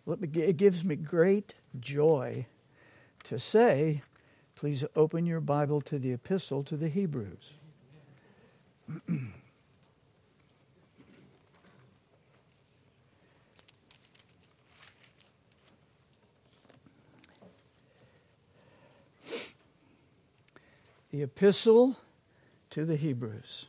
It gives me great joy to say, please open your Bible to the Epistle to the Hebrews. The Epistle to the Hebrews.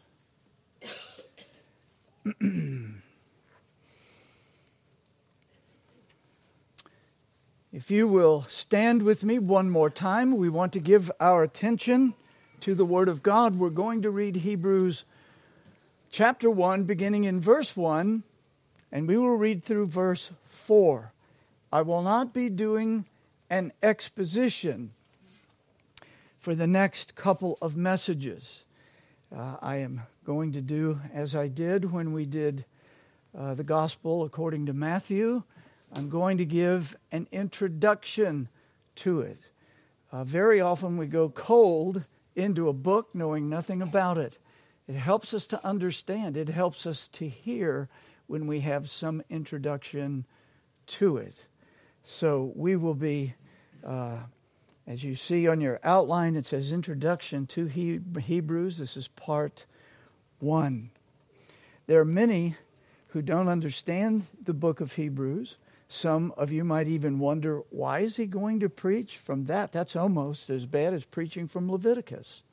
If you will stand with me one more time, we want to give our attention to the Word of God. We're going to read Hebrews chapter 1, beginning in verse 1, and we will read through verse 4. I will not be doing an exposition for the next couple of messages. I am going to do as I did when we did the Gospel according to Matthew. I'm going to give an introduction to it. Very often we go cold into a book knowing nothing about it. It helps us to understand. It helps us to hear when we have some introduction to it. So we will be, as you see on your outline, it says Introduction to Hebrews. This is part 1. There are many who don't understand the book of Hebrews. Some of you might even wonder, why is he going to preach from that? That's almost as bad as preaching from Leviticus.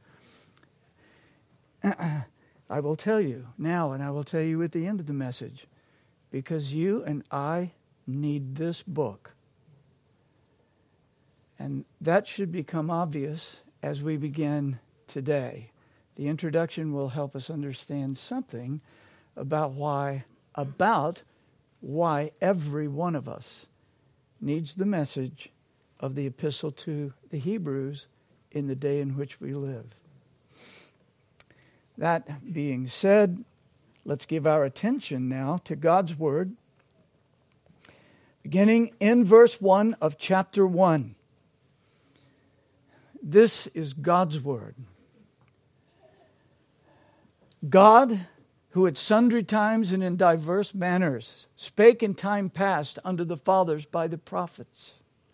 I will tell you now, and I will tell you at the end of the message, because you and I need this book. And that should become obvious as we begin today. The introduction will help us understand something about why every one of us needs the message of the epistle to the Hebrews in the day in which we live. That being said, let's give our attention now to God's Word, beginning in verse 1 of chapter 1. This is God's Word. God, who at sundry times and in diverse manners spake in time past unto the fathers by the prophets,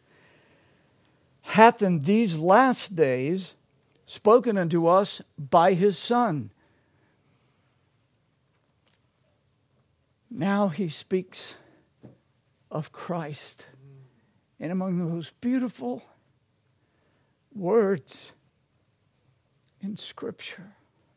hath in these last days spoken unto us by his Son. Now he speaks of Christ. And among the most beautiful words in Scripture,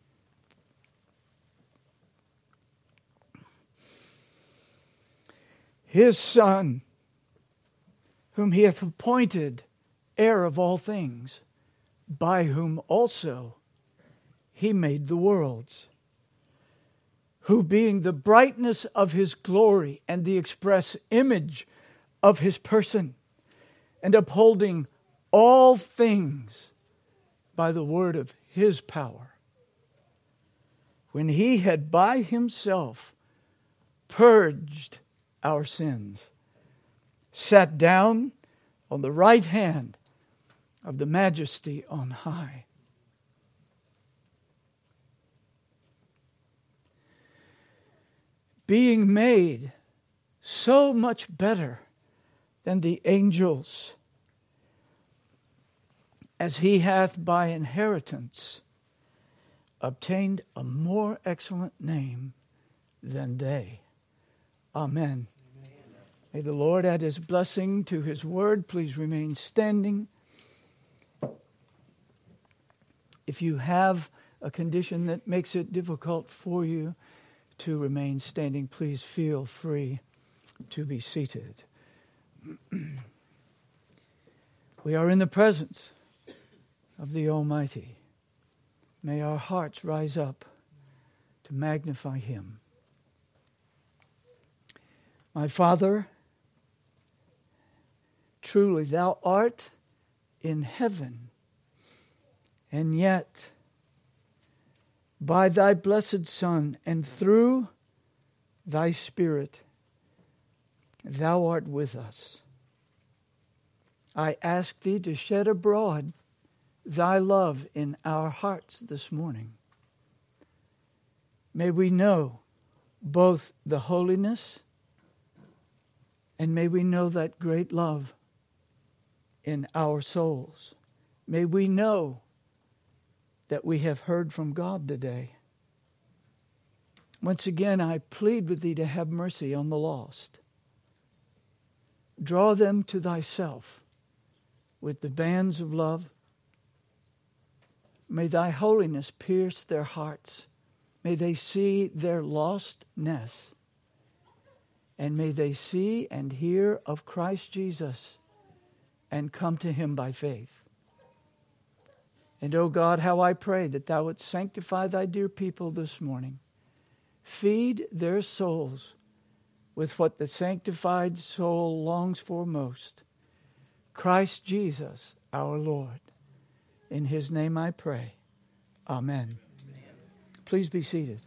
his Son, whom he hath appointed heir of all things, by whom also he made the worlds, who being the brightness of his glory and the express image of his person, and upholding all things by the word of his power, when he had by himself purged our sins, sat down on the right hand of the Majesty on high. Being made so much better than the angels, as he hath by inheritance obtained a more excellent name than they. Amen. May the Lord add his blessing to his word. Please remain standing. If you have a condition that makes it difficult for you to remain standing, please feel free to be seated. We are in the presence of the Almighty. May our hearts rise up to magnify him. My Father, truly thou art in heaven, and yet by thy blessed Son and through thy Spirit, thou art with us. I ask thee to shed abroad thy love in our hearts this morning. May we know both the holiness And may we know that great love in our souls. May we know that we have heard from God today. Once again, I plead with thee to have mercy on the lost. Draw them to thyself with the bands of love. May thy holiness pierce their hearts. May they see their lostness. And may they see and hear of Christ Jesus and come to him by faith. And, O God, how I pray that thou wouldst sanctify thy dear people this morning. Feed their souls with what the sanctified soul longs for most. Christ Jesus, our Lord. In his name I pray. Amen. Please be seated.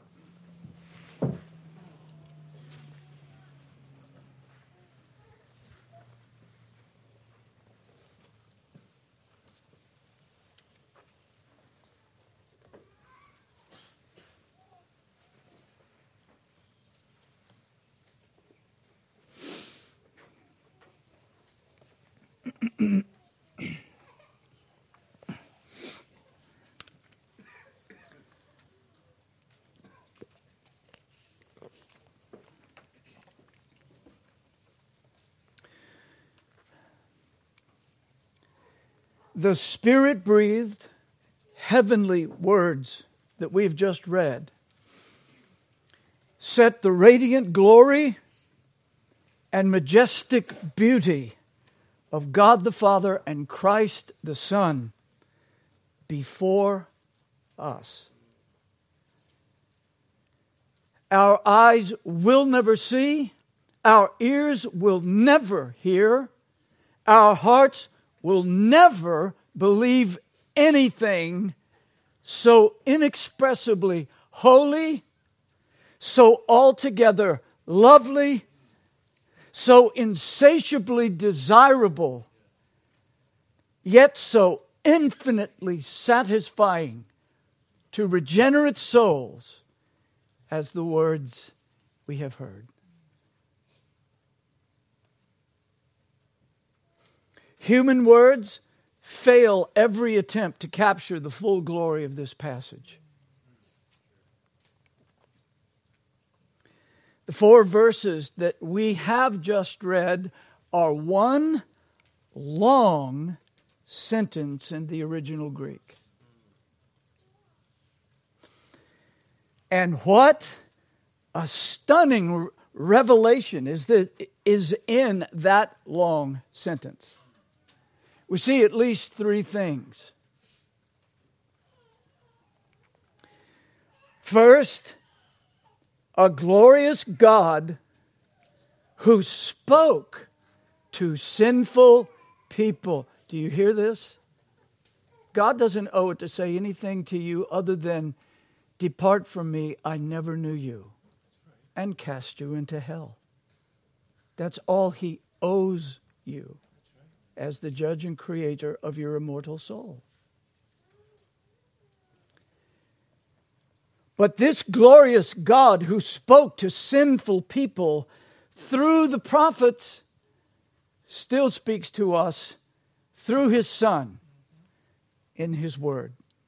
The Spirit-breathed heavenly words that we've just read set the radiant glory and majestic beauty of God the Father and Christ the Son before us. Our eyes will never see, our ears will never hear, our hearts will never believe anything so inexpressibly holy, so altogether lovely, so insatiably desirable, yet so infinitely satisfying to regenerate souls as the words we have heard. Human words fail every attempt to capture the full glory of this passage. The 4 verses that we have just read are one long sentence in the original Greek. And what a stunning revelation is in that long sentence. We see at least 3 things. First, a glorious God who spoke to sinful people. Do you hear this? God doesn't owe it to say anything to you other than, "Depart from me, I never knew you," and cast you into hell. That's all he owes you as the judge and creator of your immortal soul. But this glorious God who spoke to sinful people through the prophets still speaks to us through his Son in his word.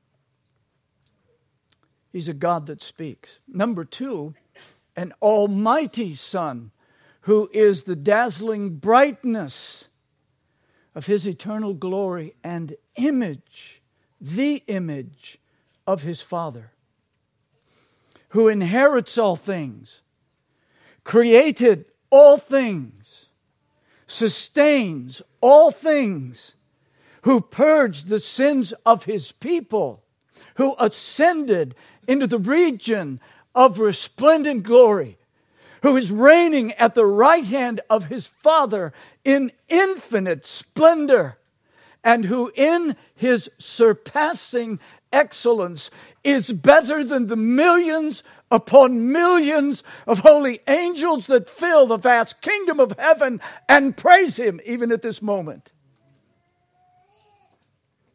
He's a God that speaks. Number 2, an almighty Son who is the dazzling brightness of his eternal glory and image, the image of his Father, who inherits all things, created all things, sustains all things, who purged the sins of his people, who ascended into the region of resplendent glory, who is reigning at the right hand of his Father in infinite splendor, and who in his surpassing excellence is better than the millions upon millions of holy angels that fill the vast kingdom of heaven and praise him even at this moment.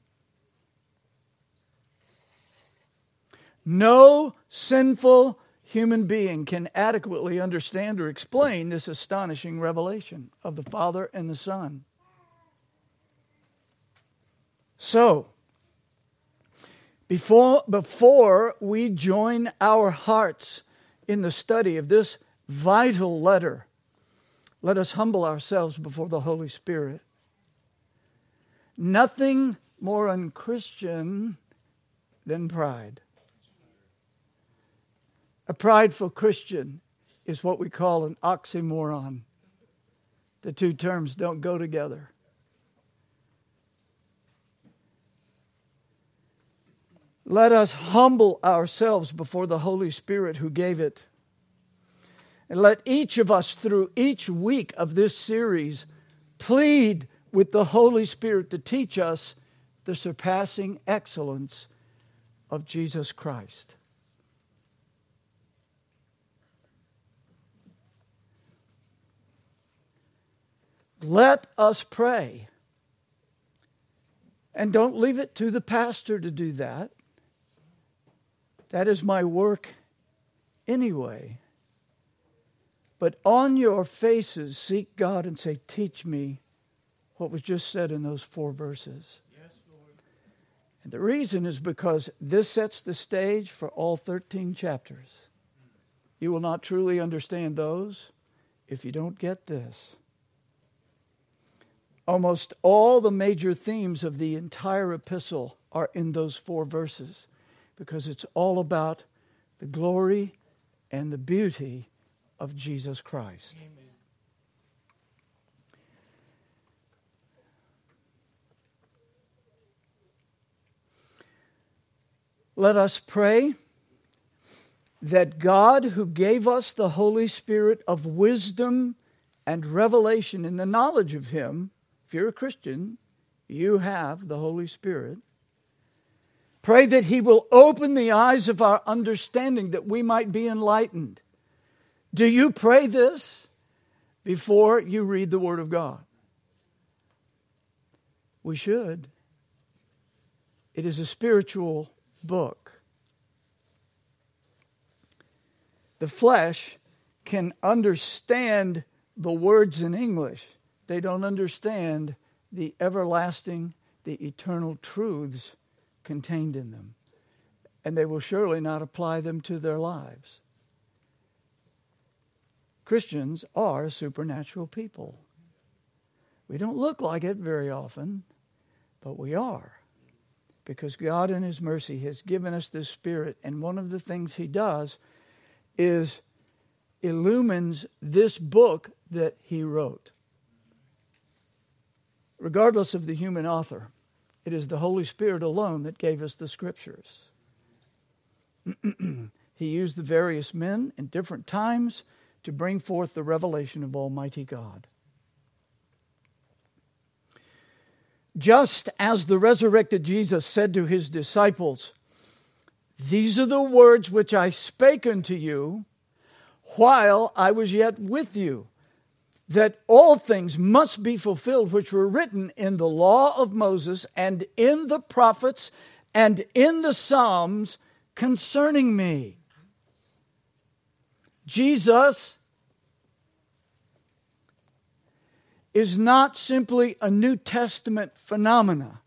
No sinful human being can adequately understand or explain this astonishing revelation of the Father and the Son. So, before we join our hearts in the study of this vital letter, let us humble ourselves before the Holy Spirit. Nothing more unchristian than pride. A prideful Christian is what we call an oxymoron. The two terms don't go together. Let us humble ourselves before the Holy Spirit who gave it. And let each of us, through each week of this series, plead with the Holy Spirit to teach us the surpassing excellence of Jesus Christ. Let us pray. And don't leave it to the pastor to do that. That is my work anyway. But on your faces, seek God and say, teach me what was just said in those 4 verses. Yes, Lord. And the reason is because this sets the stage for all 13 chapters. You will not truly understand those if you don't get this. Almost all the major themes of the entire epistle are in those 4 verses, because it's all about the glory and the beauty of Jesus Christ. Amen. Let us pray that God, who gave us the Holy Spirit of wisdom and revelation in the knowledge of Him, if you're a Christian, you have the Holy Spirit. Pray that He will open the eyes of our understanding that we might be enlightened. Do you pray this before you read the Word of God? We should. It is a spiritual book. The flesh can understand the words in English. They don't understand the everlasting, the eternal truths contained in them. And they will surely not apply them to their lives. Christians are supernatural people. We don't look like it very often, but we are. Because God in His mercy has given us this Spirit, and one of the things He does is illumines this book that He wrote. Regardless of the human author, it is the Holy Spirit alone that gave us the Scriptures. He used the various men in different times to bring forth the revelation of Almighty God. Just as the resurrected Jesus said to His disciples, "These are the words which I spake unto you while I was yet with you, that all things must be fulfilled which were written in the law of Moses and in the prophets and in the Psalms concerning me." Jesus is not simply a New Testament phenomena.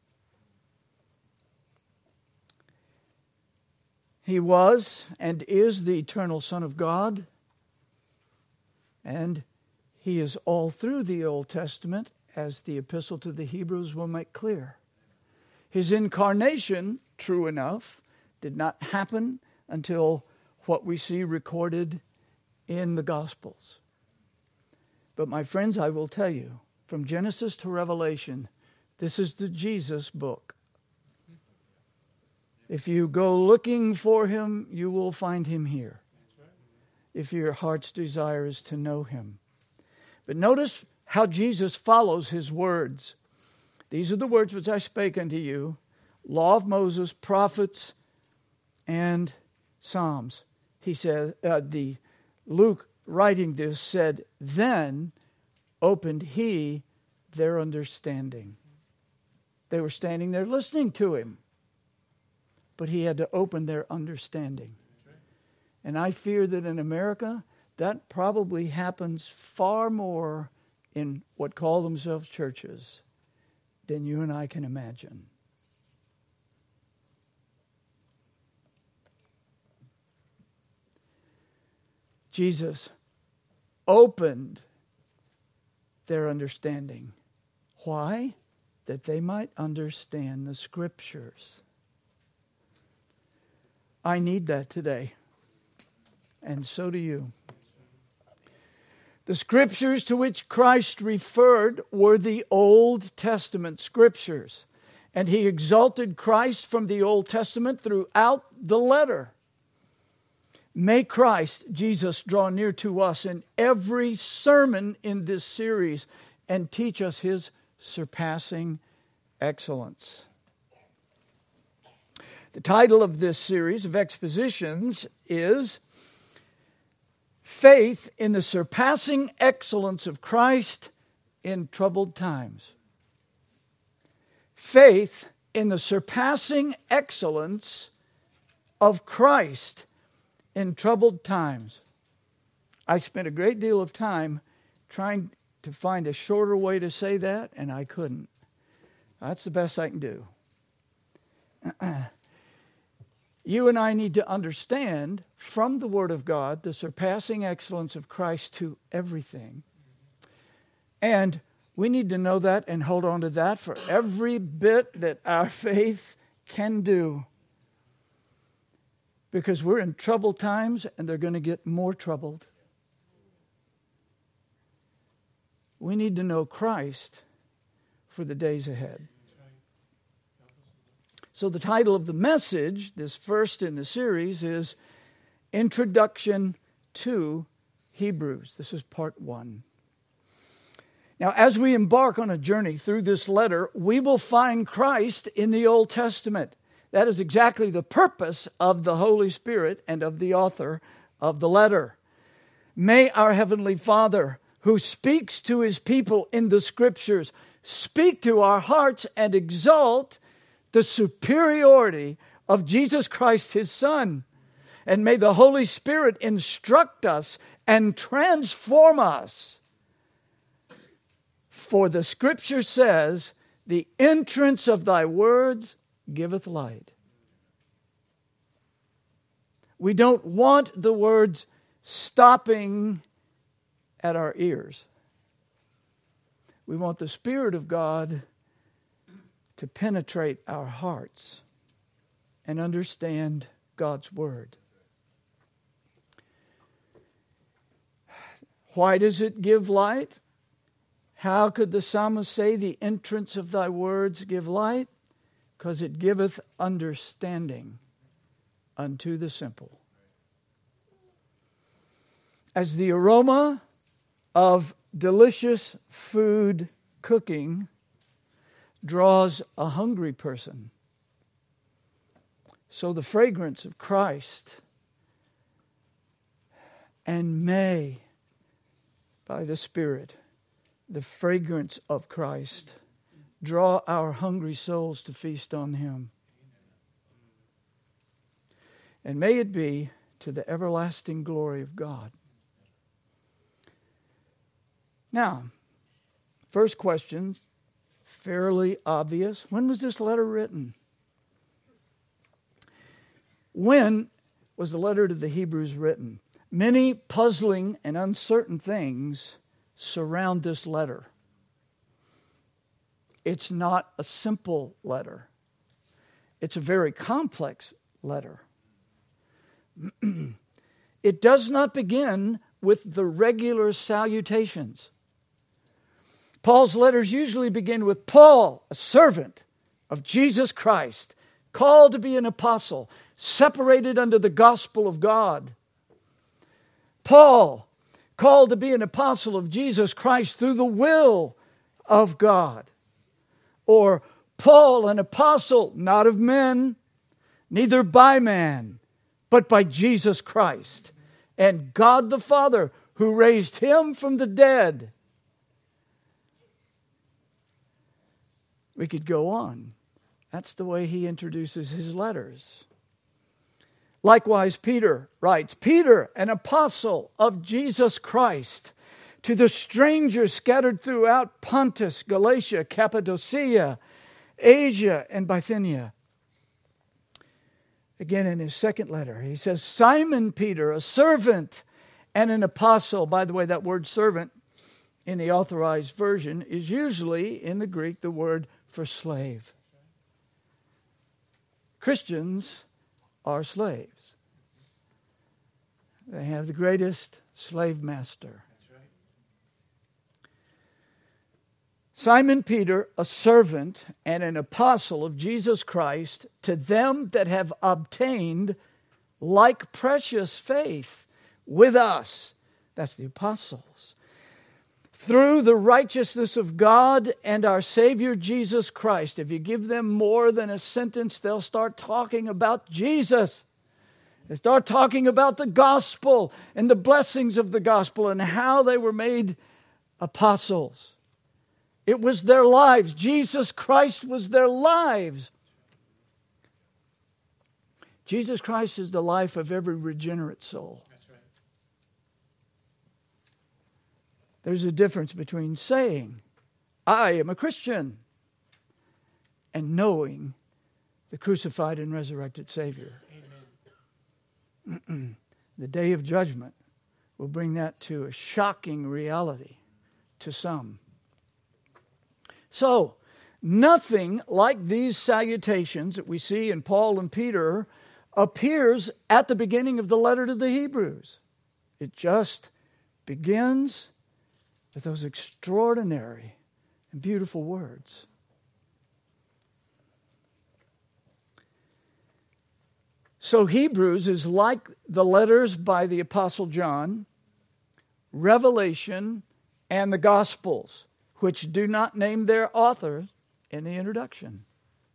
He was and is the eternal Son of God, and He is all through the Old Testament, as the Epistle to the Hebrews will make clear. His incarnation, true enough, did not happen until what we see recorded in the Gospels. But my friends, I will tell you, from Genesis to Revelation, this is the Jesus book. If you go looking for Him, you will find Him here. If your heart's desire is to know Him. But notice how Jesus follows His words. These are the words which I spake unto you, law of Moses, prophets, and Psalms. He said, Luke writing this said, then opened He their understanding. They were standing there listening to Him, but He had to open their understanding. And I fear that in America, that probably happens far more in what call themselves churches than you and I can imagine. Jesus opened their understanding. Why? That they might understand the Scriptures. I need that today, and so do you. The Scriptures to which Christ referred were the Old Testament Scriptures, and he exalted Christ from the Old Testament throughout the letter. May Christ, Jesus, draw near to us in every sermon in this series and teach us his surpassing excellence. The title of this series of expositions is Faith in the Surpassing Excellence of Christ in Troubled Times. Faith in the surpassing excellence of Christ in troubled times. I spent a great deal of time trying to find a shorter way to say that, and I couldn't. That's the best I can do. You and I need to understand from the Word of God the surpassing excellence of Christ to everything. And we need to know that and hold on to that for every bit that our faith can do. Because we're in troubled times and they're going to get more troubled. We need to know Christ for the days ahead. So the title of the message, this first in the series, is Introduction to Hebrews. This is part 1. Now, as we embark on a journey through this letter, we will find Christ in the Old Testament. That is exactly the purpose of the Holy Spirit and of the author of the letter. May our Heavenly Father, who speaks to his people in the Scriptures, speak to our hearts and exalt the superiority of Jesus Christ, his Son. And may the Holy Spirit instruct us and transform us. For the Scripture says, the entrance of thy words giveth light. We don't want the words stopping at our ears. We want the Spirit of God to penetrate our hearts and understand God's Word. Why does it give light? How could the psalmist say, the entrance of thy words give light? Because it giveth understanding unto the simple. As the aroma of delicious food cooking draws a hungry person, so the fragrance of Christ, and may, by the Spirit, the fragrance of Christ draw our hungry souls to feast on him. And may it be to the everlasting glory of God. Now, first question, fairly obvious. When was this letter written? When was the letter to the Hebrews written? Many puzzling and uncertain things surround this letter. It's not a simple letter. It's a very complex letter. It does not begin with the regular salutations. Paul's letters usually begin with Paul, a servant of Jesus Christ, called to be an apostle, separated unto the gospel of God. Paul, called to be an apostle of Jesus Christ through the will of God. Or Paul, an apostle, not of men, neither by man, but by Jesus Christ, and God the Father, who raised him from the dead. We could go on. That's the way he introduces his letters. Likewise, Peter writes, Peter, an apostle of Jesus Christ, to the strangers scattered throughout Pontus, Galatia, Cappadocia, Asia, and Bithynia. Again, in his second letter, he says, Simon Peter, a servant and an apostle. By the way, that word servant in the Authorized Version is usually, in the Greek, the word for slave. Christians are slaves. They have the greatest slave master. That's right. Simon Peter, a servant and an apostle of Jesus Christ, to them that have obtained like precious faith with us. That's the apostles. Through the righteousness of God and our Savior Jesus Christ. If you give them more than a sentence, they'll start talking about Jesus. They start talking about the gospel and the blessings of the gospel and how they were made apostles. It was their lives. Jesus Christ was their lives. Jesus Christ is the life of every regenerate soul. That's right. There's a difference between saying, I am a Christian, and knowing the crucified and resurrected Savior. Amen. The day of judgment will bring that to a shocking reality to some. So, nothing like these salutations that we see in Paul and Peter appears at the beginning of the letter to the Hebrews. It just begins with those extraordinary and beautiful words. So Hebrews is like the letters by the Apostle John, Revelation, and the Gospels, which do not name their author in the introduction.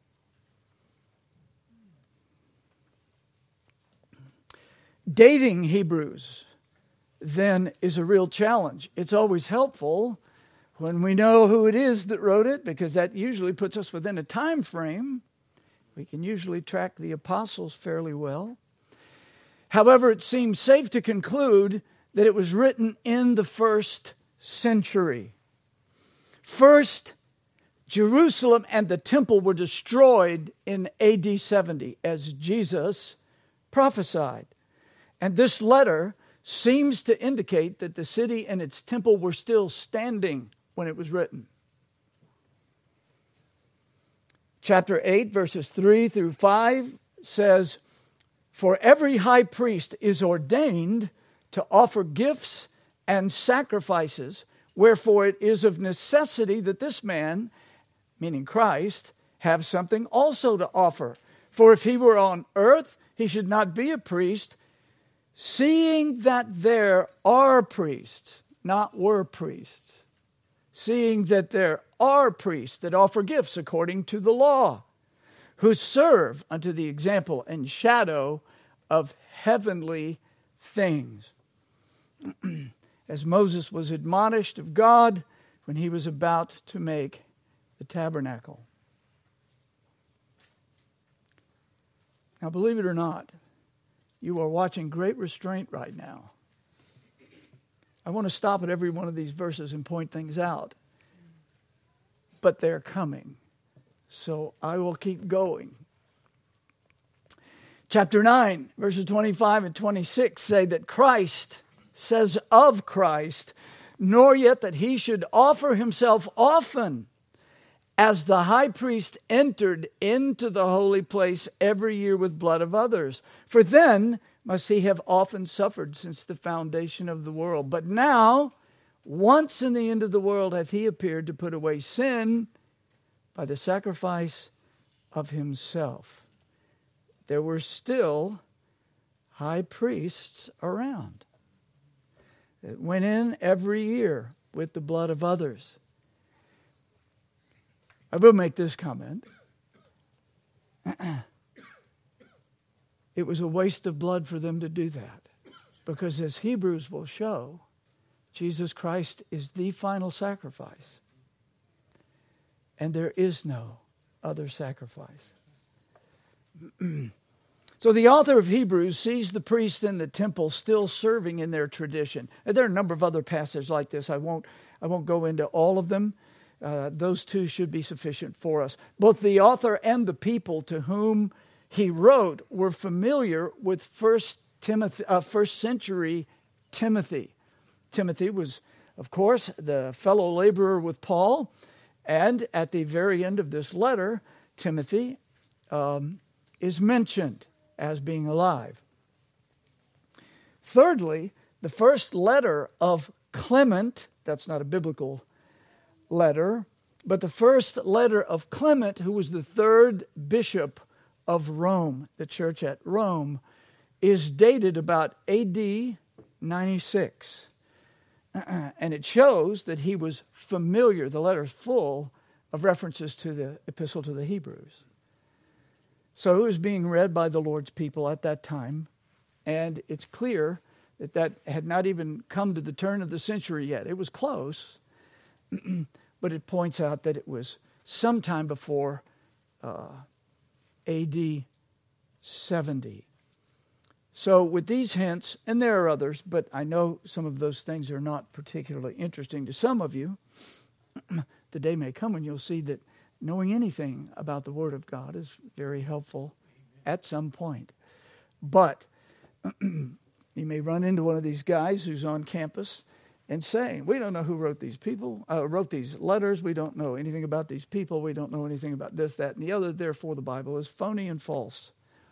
Dating Hebrews, then, is a real challenge. It's always helpful when we know who it is that wrote it, because that usually puts us within a time frame. We can usually track the apostles fairly well. However, it seems safe to conclude that it was written in the first century. First, Jerusalem and the temple were destroyed in AD 70, as Jesus prophesied. And this letter seems to indicate that the city and its temple were still standing when it was written. Chapter 8, verses 3 through 5 says, For every high priest is ordained to offer gifts and sacrifices, wherefore it is of necessity that this man, meaning Christ, have something also to offer. For if he were on earth, he should not be a priest, seeing that there are priests, not were priests, seeing that there are priests that offer gifts according to the law, who serve unto the example and shadow of heavenly things. As Moses was admonished of God when he was about to make the tabernacle. Now, believe it or not, you are watching great restraint right now. I want to stop at every one of these verses and point things out. But they're coming. So I will keep going. Chapter 9, verses 25 and 26 say that Christ says of Christ, nor yet that he should offer himself often, as the high priest entered into the holy place every year with blood of others. For then must he have often suffered since the foundation of the world. But now, once in the end of the world, hath he appeared to put away sin by the sacrifice of himself. There were still high priests around that went in every year with the blood of others. I will make this comment. It was a waste of blood for them to do that. Because as Hebrews will show, Jesus Christ is the final sacrifice. And there is no other sacrifice. So the author of Hebrews sees the priests in the temple still serving in their tradition. And there are a number of other passages like this. I won't go into all of them. Those two should be sufficient for us. Both the author and the people to whom he wrote were familiar with first century Timothy. Timothy was, of course, the fellow laborer with Paul. And at the very end of this letter, Timothy is mentioned as being alive. Thirdly, the first letter of Clement, that's not a biblical letter, but the first letter of Clement, who was the third bishop of Rome, the church at Rome, is dated about AD 96. And it shows that he was familiar. The letter is full of references to the epistle to the Hebrews. So it was being read by the Lord's people at that time, and it's clear that that had not even come to the turn of the century yet. It was close, but it points out that it was sometime before AD 70. So with these hints, and there are others, but I know some of those things are not particularly interesting to some of you, the day may come when you'll see that knowing anything about the Word of God is very helpful at some point. But you may run into one of these guys who's on campus and saying, we don't know who wrote these letters. We don't know anything about these people. We don't know anything about this, that, and the other. Therefore, the Bible is phony and false.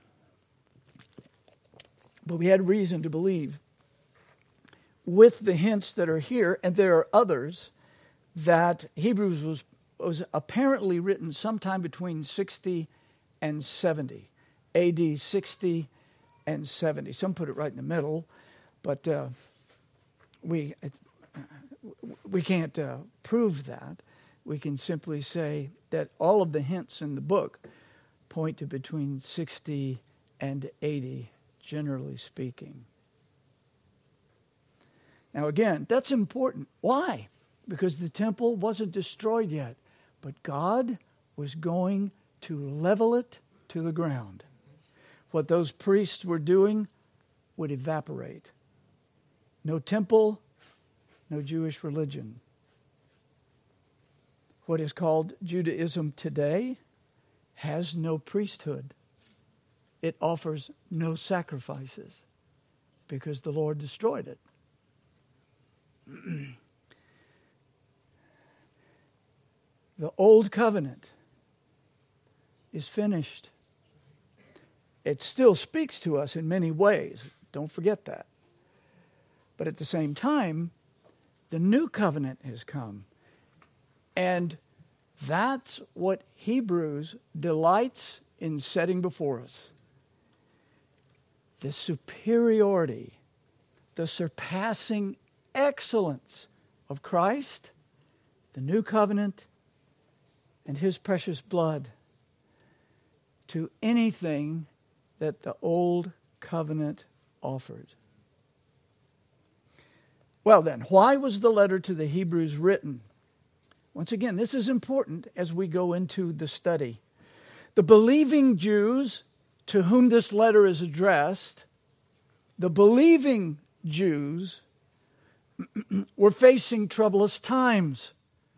But we had reason to believe, with the hints that are here, and there are others, that Hebrews was apparently written sometime between 60 and 70, AD 60 and 70. Some put it right in the middle, but we can't prove that. We can simply say that all of the hints in the book point to between 60 and 80, generally speaking. Now again, that's important. Why? Because the temple wasn't destroyed yet, but God was going to level it to the ground. What those priests were doing would evaporate. No temple, no Jewish religion. What is called Judaism today has no priesthood. It offers no sacrifices because the Lord destroyed it. The old covenant is finished. It still speaks to us in many ways. Don't forget that. But at the same time, the new covenant has come. And that's what Hebrews delights in setting before us. The superiority, the surpassing excellence of Christ, the new covenant, and His precious blood to anything that the old covenant offered. Well then, why was the letter to the Hebrews written? Once again, this is important as we go into the study. The believing Jews to whom this letter is addressed, the believing Jews were facing troublous times.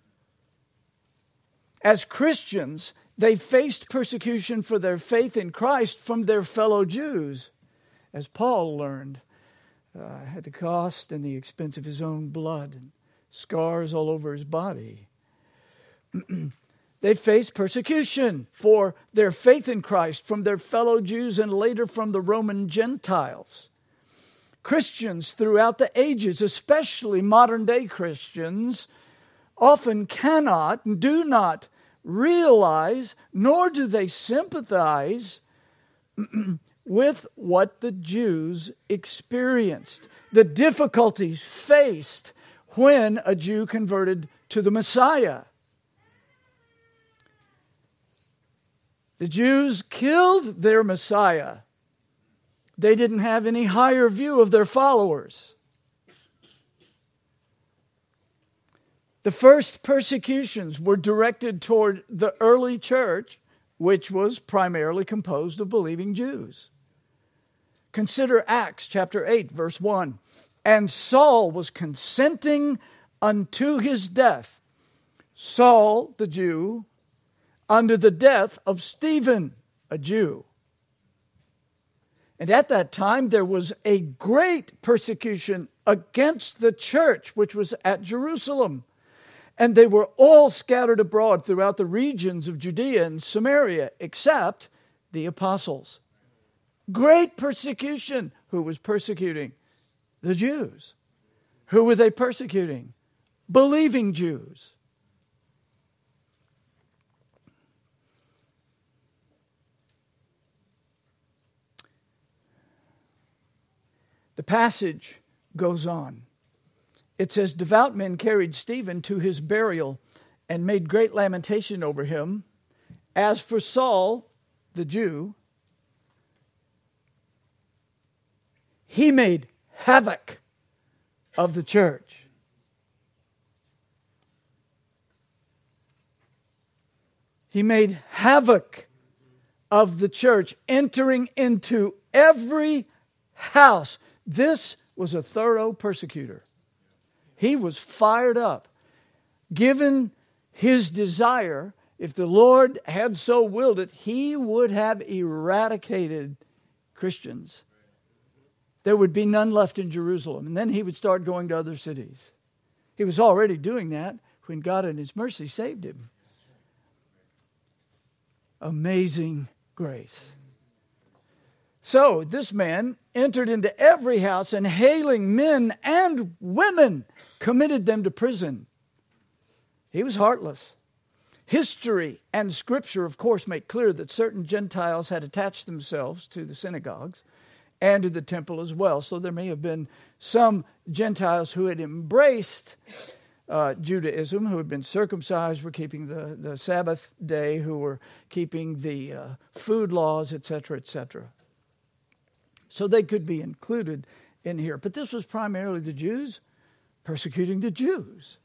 As Christians, they faced persecution for their faith in Christ from their fellow Jews, as Paul learned at the cost and the expense of his own blood and scars all over his body. They faced persecution for their faith in Christ from their fellow Jews and later from the Roman Gentiles. Christians throughout the ages, especially modern-day Christians, often cannot and do not realize, nor do they sympathize with what the Jews experienced, the difficulties faced when a Jew converted to the Messiah. The Jews killed their Messiah. They didn't have any higher view of their followers. The first persecutions were directed toward the early church, which was primarily composed of believing Jews. Consider Acts chapter 8, verse 1. And Saul was consenting unto his death. Saul, the Jew, under the death of Stephen, a Jew. And at that time there was a great persecution against the church, which was at Jerusalem. And they were all scattered abroad throughout the regions of Judea and Samaria, except the apostles. Great persecution. Who was persecuting? The Jews. Who were they persecuting? Believing Jews. The passage goes on. It says, devout men carried Stephen to his burial and made great lamentation over him. As for Saul, the Jew, he made havoc of the church. He made havoc of the church, entering into every house. This was a thorough persecutor. He was fired up. Given his desire, if the Lord had so willed it, he would have eradicated Christians. There would be none left in Jerusalem. And then he would start going to other cities. He was already doing that when God in his mercy saved him. Amazing grace. So this man entered into every house and hailing men and women committed them to prison. He was heartless. History and Scripture, of course, make clear that certain Gentiles had attached themselves to the synagogues and to the temple as well. So there may have been some Gentiles who had embraced Judaism, who had been circumcised, were keeping the Sabbath day, who were keeping the food laws, etc., etc. So they could be included in here. But this was primarily the Jews persecuting the Jews.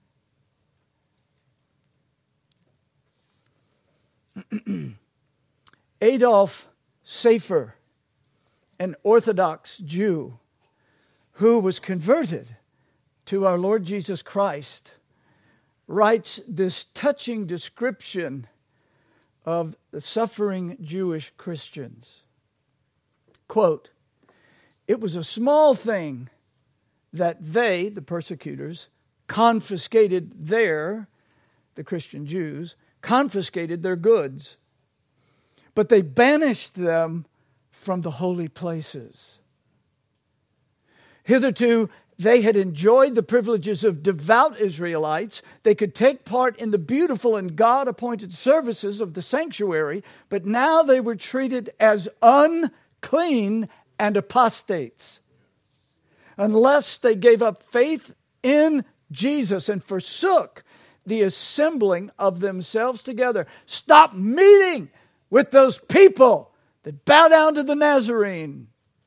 Adolf Safer, an Orthodox Jew who was converted to our Lord Jesus Christ, writes this touching description of the suffering Jewish Christians. Quote, "It was a small thing that they, the persecutors, confiscated the Christian Jews, confiscated their goods, but they banished them from the holy places. Hitherto, they had enjoyed the privileges of devout Israelites. They could take part in the beautiful and God-appointed services of the sanctuary, but now they were treated as unclean and apostates, unless they gave up faith in Jesus and forsook the assembling of themselves together." Stop meeting with those people that bow down to the Nazarene.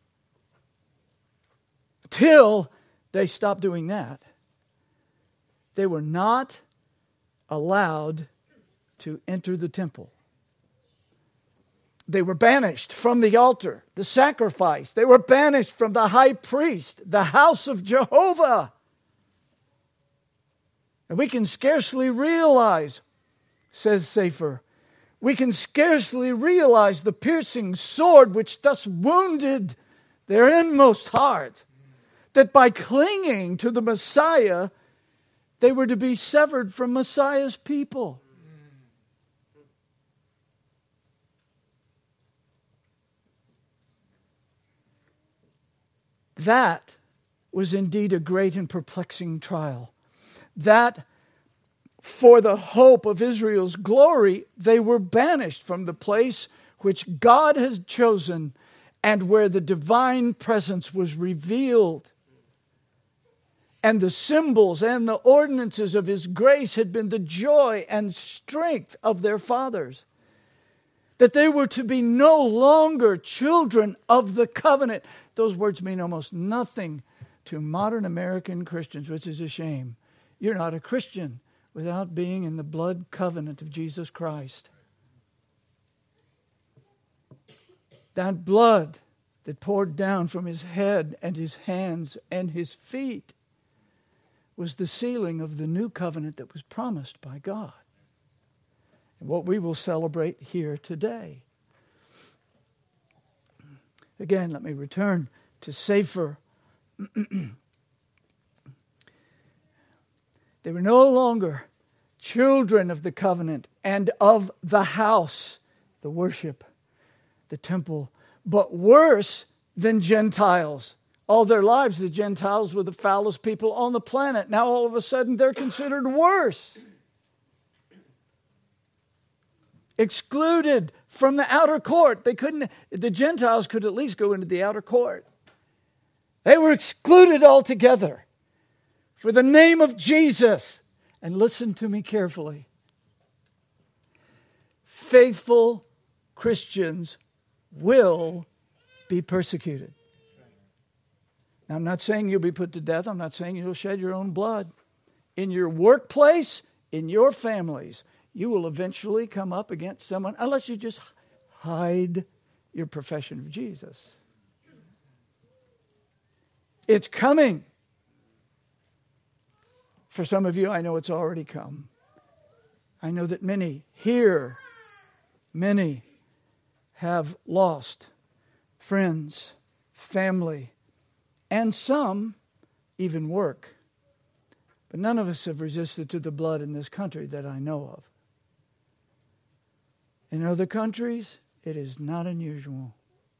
Till they stopped doing that, they were not allowed to enter the temple. They were banished from the altar, the sacrifice. They were banished from the high priest, the house of Jehovah. And we can scarcely realize, says Safer, we can scarcely realize the piercing sword which thus wounded their inmost heart, that by clinging to the Messiah, they were to be severed from Messiah's people. That was indeed a great and perplexing trial. That for the hope of Israel's glory, they were banished from the place which God has chosen and where the divine presence was revealed. And the symbols and the ordinances of His grace had been the joy and strength of their fathers. That they were to be no longer children of the covenant. Those words mean almost nothing to modern American Christians, which is a shame. You're not a Christian without being in the blood covenant of Jesus Christ. That blood that poured down from his head and his hands and his feet was the sealing of the new covenant that was promised by God. And what we will celebrate here today. Again, let me return to Sefer. They were no longer children of the covenant and of the house, the worship, the temple, but worse than Gentiles. All their lives, the Gentiles were the foulest people on the planet. Now all of a sudden they're considered worse. Excluded from the outer court. The Gentiles could at least go into the outer court. They were excluded altogether for the name of Jesus. And listen to me carefully. Faithful Christians will be persecuted. Now, I'm not saying you'll be put to death. I'm not saying you'll shed your own blood. In your workplace, in your families, you will eventually come up against someone, unless you just hide your profession of Jesus. It's coming. For some of you, I know it's already come. I know that many here, many have lost friends, family, and some even work. But none of us have resisted to the blood in this country that I know of. In other countries, it is not unusual.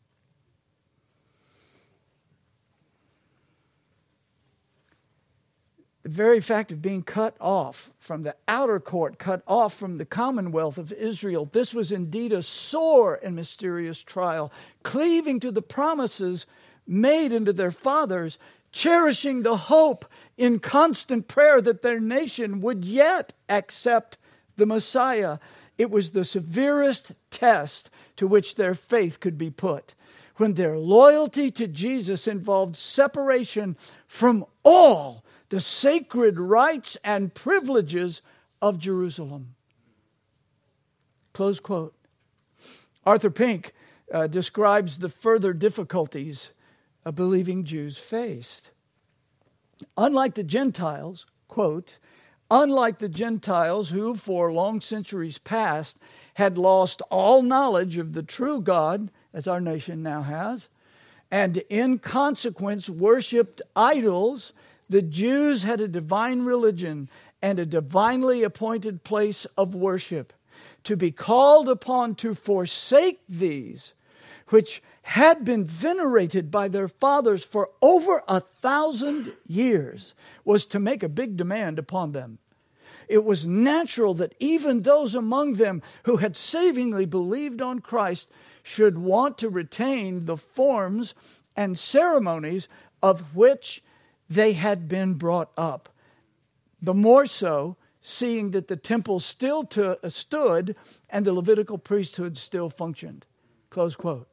The very fact of being cut off from the outer court, cut off from the commonwealth of Israel, this was indeed a sore and mysterious trial, cleaving to the promises made unto their fathers, cherishing the hope in constant prayer that their nation would yet accept the Messiah. It was the severest test to which their faith could be put, when their loyalty to Jesus involved separation from all the sacred rights and privileges of Jerusalem. Close quote. Arthur Pink describes the further difficulties believing Jews faced. Unlike the Gentiles, quote, unlike the Gentiles who for long centuries past had lost all knowledge of the true God, as our nation now has, and in consequence worshipped idols, the Jews had a divine religion and a divinely appointed place of worship. To be called upon to forsake these, which had been venerated by their fathers for over 1,000 years, was to make a big demand upon them. It was natural that even those among them who had savingly believed on Christ should want to retain the forms and ceremonies of which they had been brought up. The more so, seeing that the temple still stood and the Levitical priesthood still functioned. Close quote.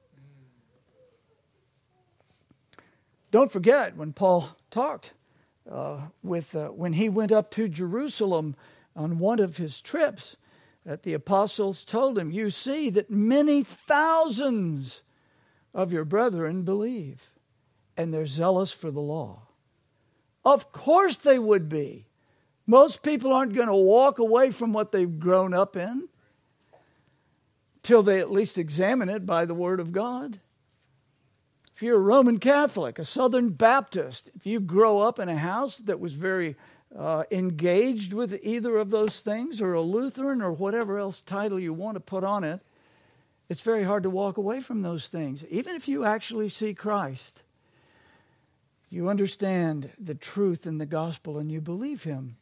Don't forget when Paul talked when he went up to Jerusalem on one of his trips, that the apostles told him, you see that many thousands of your brethren believe, and they're zealous for the law. Of course they would be. Most people aren't going to walk away from what they've grown up in till they at least examine it by the Word of God. If you're a Roman Catholic, a Southern Baptist, if you grow up in a house that was very engaged with either of those things, or a Lutheran, or whatever else title you want to put on it, it's very hard to walk away from those things. Even if you actually see Christ, you understand the truth in the gospel and you believe Him.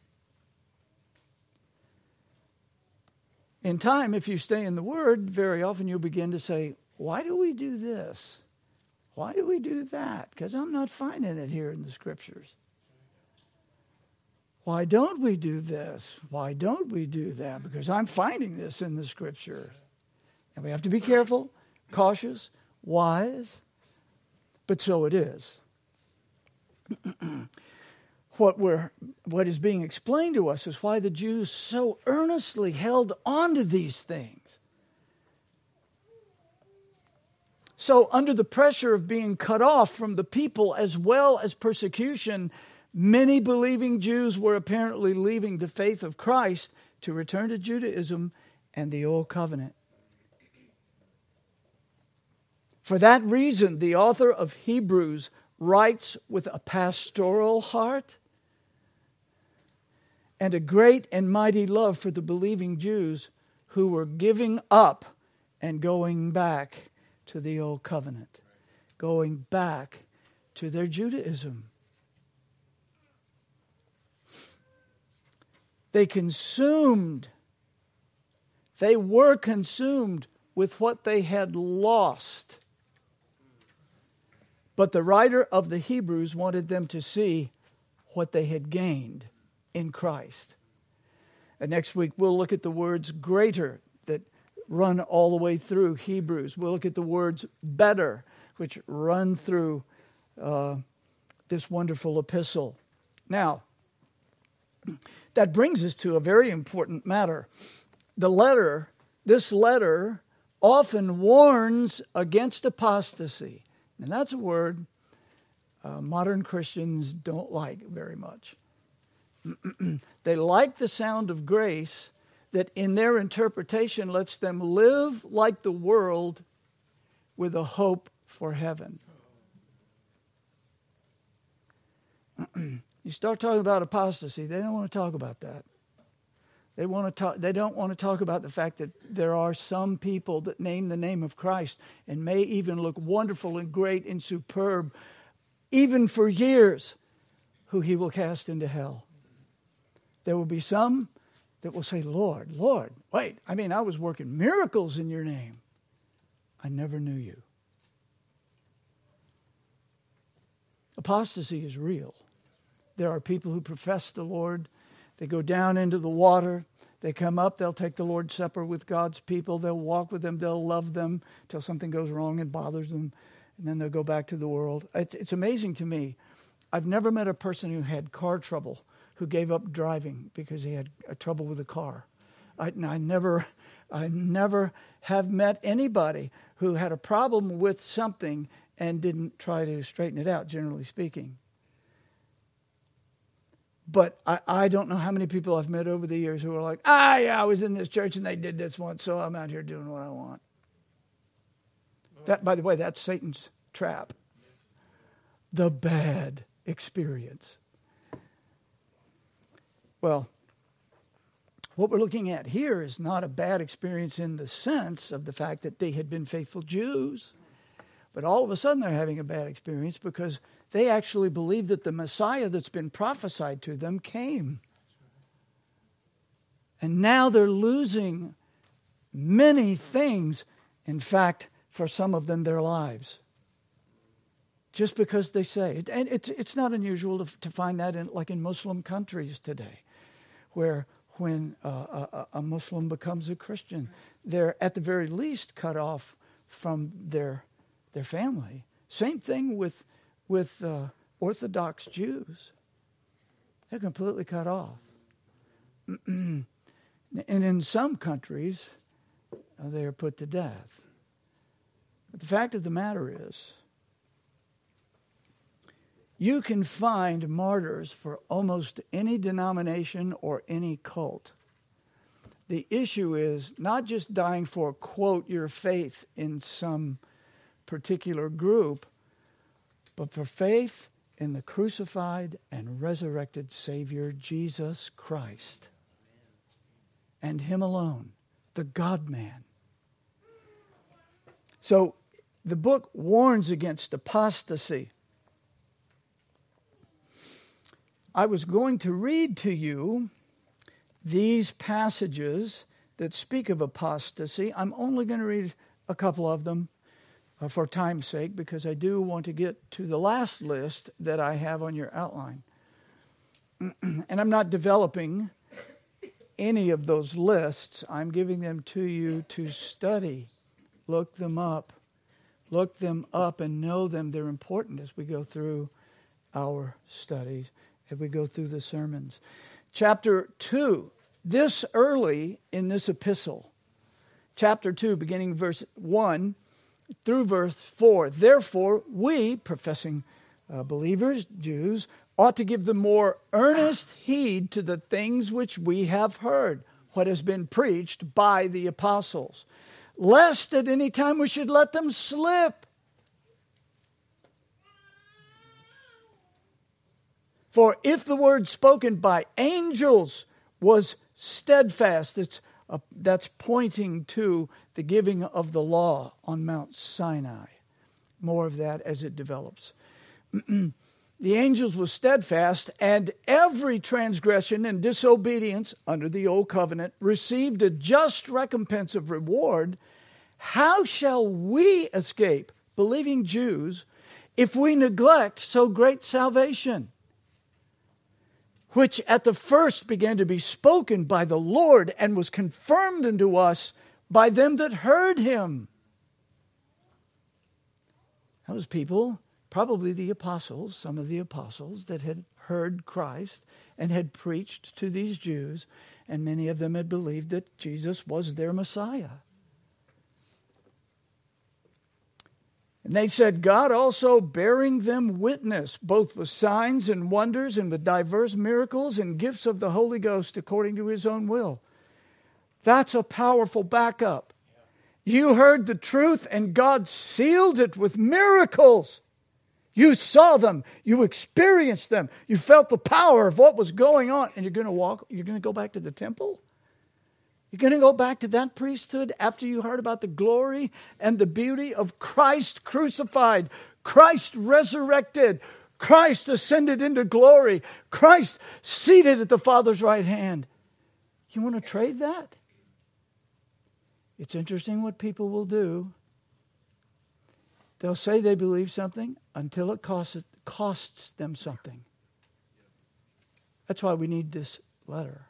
In time, if you stay in the Word, very often you'll begin to say, why do we do this? Why do we do that? Because I'm not finding it here in the Scriptures. Why don't we do this? Why don't we do that? Because I'm finding this in the Scriptures. And we have to be careful, cautious, wise, but so it is. What is being explained to us is why the Jews so earnestly held on to these things. So under the pressure of being cut off from the people as well as persecution, many believing Jews were apparently leaving the faith of Christ to return to Judaism and the Old Covenant. For that reason, the author of Hebrews writes with a pastoral heart and a great and mighty love for the believing Jews who were giving up and going back to the Old Covenant, going back to their Judaism. They were consumed with what they had lost. But the writer of the Hebrews wanted them to see what they had gained in Christ. And next week we'll look at the words greater that run all the way through Hebrews. We'll look at the words better, which run through this wonderful epistle. Now, that brings us to a very important matter. This letter often warns against apostasy. And that's a word modern Christians don't like very much. They like the sound of grace that in their interpretation lets them live like the world with a hope for heaven. You start talking about apostasy, they don't want to talk about that. They don't want to talk about the fact that there are some people that name the name of Christ and may even look wonderful and great and superb, even for years, who he will cast into hell. There will be some that will say, Lord, wait, I was working miracles in your name. I never knew you. Apostasy is real. There are people who profess the Lord. They go down into the water. They come up. They'll take the Lord's Supper with God's people. They'll walk with them. They'll love them until something goes wrong and bothers them. And then they'll go back to the world. It's amazing to me. I've never met a person who had car trouble who gave up driving because he had trouble with a car. I never have met anybody who had a problem with something and didn't try to straighten it out, generally speaking. But I don't know how many people I've met over the years who are like, I was in this church and they did this once, so I'm out here doing what I want. That, by the way, that's Satan's trap. The bad experience. Well, what we're looking at here is not a bad experience in the sense of the fact that they had been faithful Jews, but all of a sudden they're having a bad experience because they actually believe that the Messiah that's been prophesied to them came. And now they're losing many things. In fact, for some of them, their lives. Just because they say it. And it's not unusual to find that in Muslim countries today, where when a Muslim becomes a Christian, they're at the very least cut off from their family. Same thing with Orthodox Jews. They're completely cut off. And in some countries, they are put to death. But the fact of the matter is, you can find martyrs for almost any denomination or any cult. The issue is not just dying for, quote, your faith in some particular group, but for faith in the crucified and resurrected Savior, Jesus Christ, and Him alone, the God-man. So the book warns against apostasy. I was going to read to you these passages that speak of apostasy. I'm only going to read a couple of them for time's sake, because I do want to get to the last list that I have on your outline. And I'm not developing any of those lists. I'm giving them to you to study. Look them up. Look them up and know them. They're important as we go through our studies, as we go through the sermons. Chapter 2, this early in this epistle, chapter 2, beginning verse 1, through verse 4. Therefore, we, professing believers, Jews, ought to give the more earnest heed to the things which we have heard, what has been preached by the apostles, lest at any time we should let them slip. For if the word spoken by angels was steadfast, that's pointing to the giving of the law on Mount Sinai. More of that as it develops. The angels was steadfast, and every transgression and disobedience under the old covenant received a just recompense of reward. How shall we escape, believing Jews, if we neglect so great salvation, which at the first began to be spoken by the Lord and was confirmed unto us by them that heard him? Those people, probably the apostles, some of the apostles that had heard Christ and had preached to these Jews, and many of them had believed that Jesus was their Messiah. And they said, God also bearing them witness, both with signs and wonders and with diverse miracles and gifts of the Holy Ghost according to his own will. That's a powerful backup. You heard the truth and God sealed it with miracles. You saw them. You experienced them. You felt the power of what was going on. And you're going to go back to the temple? You're going to go back to that priesthood after you heard about the glory and the beauty of Christ crucified, Christ resurrected, Christ ascended into glory, Christ seated at the Father's right hand. You want to trade that? It's interesting what people will do. They'll say they believe something until it costs them something. That's why we need this letter.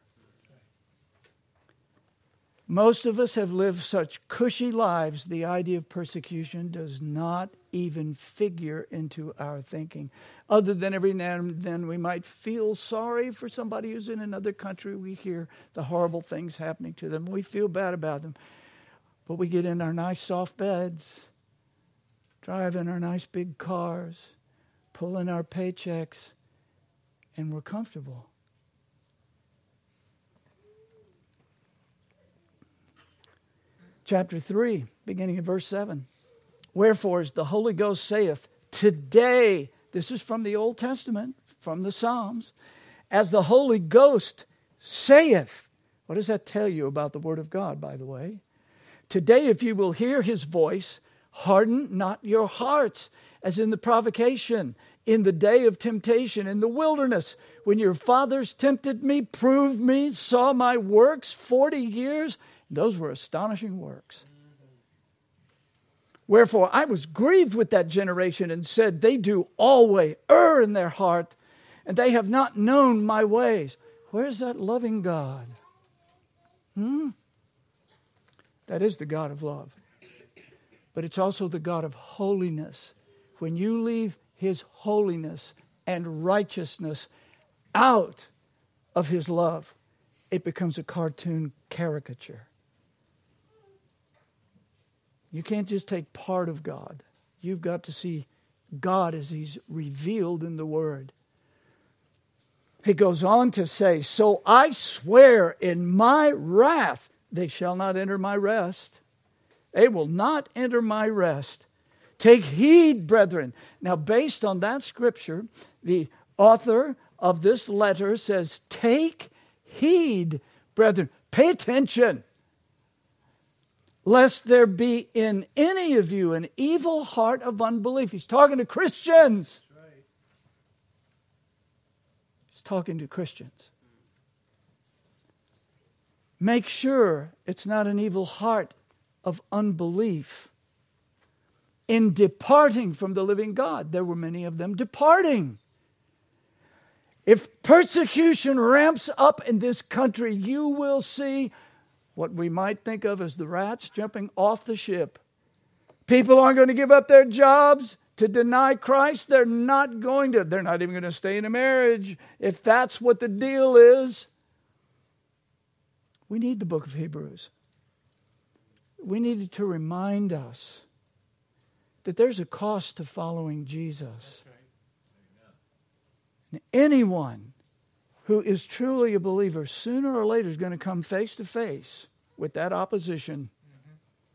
Most of us have lived such cushy lives, the idea of persecution does not even figure into our thinking. Other than every now and then we might feel sorry for somebody who's in another country. We hear the horrible things happening to them. We feel bad about them. But we get in our nice soft beds, drive in our nice big cars, pull in our paychecks, and we're comfortable. Chapter 3, beginning of verse 7. Wherefore, as the Holy Ghost saith, today, this is from the Old Testament, from the Psalms, as the Holy Ghost saith. What does that tell you about the Word of God, by the way? Today, if you will hear his voice, harden not your hearts, as in the provocation, in the day of temptation, in the wilderness, when your fathers tempted me, proved me, saw my works 40 years. Those were astonishing works. Wherefore I was grieved with that generation and said, they do always err in their heart, and they have not known my ways. Where's that loving God? That is the God of love. But it's also the God of holiness. When you leave his holiness and righteousness out of his love, it becomes a cartoon caricature. You can't just take part of God. You've got to see God as he's revealed in the Word. He goes on to say, so I swear in my wrath, they shall not enter my rest. They will not enter my rest. Take heed, brethren. Now, based on that scripture, the author of this letter says, take heed, brethren. Pay attention. Lest there be in any of you an evil heart of unbelief. He's talking to Christians. That's right. He's talking to Christians. Make sure it's not an evil heart of unbelief. In departing from the living God, there were many of them departing. If persecution ramps up in this country, you will see what we might think of as the rats jumping off the ship. People aren't going to give up their jobs to deny Christ. They're not even going to stay in a marriage if that's what the deal is. We need the book of Hebrews. We need it to remind us that there's a cost to following Jesus. That's right. And anyone who is truly a believer, sooner or later is going to come face to face with that opposition. Mm-hmm.